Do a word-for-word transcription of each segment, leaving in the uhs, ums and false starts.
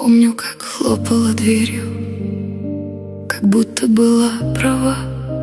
Помню, как хлопала дверью, как будто была права.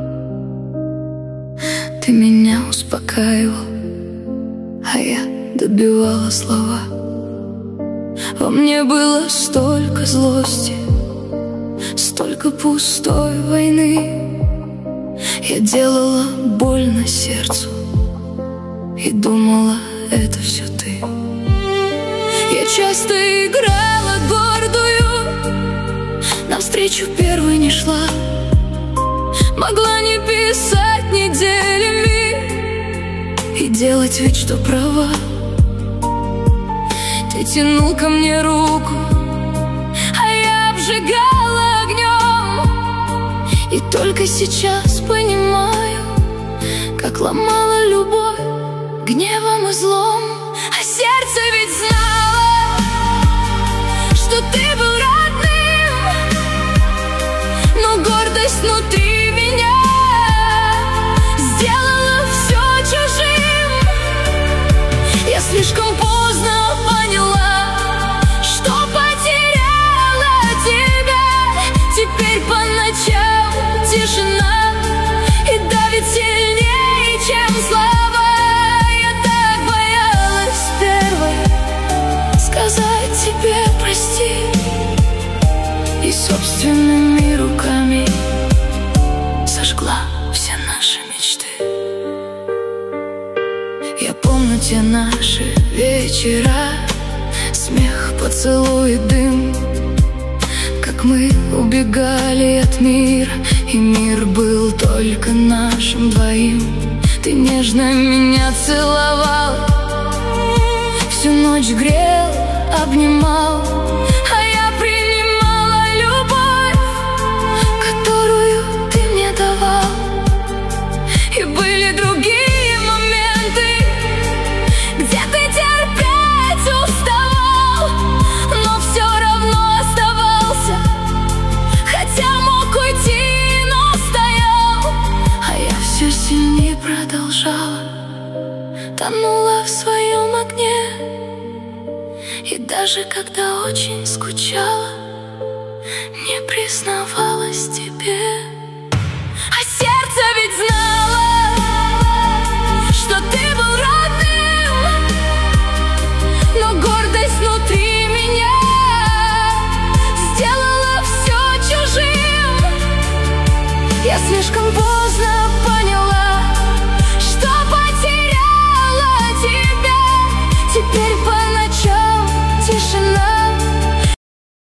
Ты меня успокаивал, а я добивала слова. Во мне было столько злости, столько пустой войны. Я делала больно сердцу и думала, это все ты. Я часто играла гордую, навстречу первой не шла. Могла не писать неделями и делать вид, что права. Ты тянул ко мне руку, а я обжигала огнем. И только сейчас понимаю, как ломала любовь гневом и злом. А сердце ведь знало, что ты был родным, но гордость внутри меня сделала все чужим. Я слишком поздно поняла, что потеряла тебя. Теперь по ночам тишина и давит сильнее, чем слова. Я так боялась первой сказать тебе прости, и собственными руками сожгла все наши мечты. Я помню те наши вечера, смех, поцелуй, дым, как мы убегали от мира, и мир был только нашим двоим. Ты нежно меня целовал, всю ночь грел, обнимал, а я принимала любовь, которую ты мне давал. И были другие моменты, где ты терпеть уставал, но все равно оставался, хотя мог уйти, но стоял. А я все сильнее продолжала, тонула в своем огне. И даже когда очень скучала, не признавалась тебе. А сердце ведь знало, что ты был родным, но гордость внутри меня сделала все чужим. Я слишком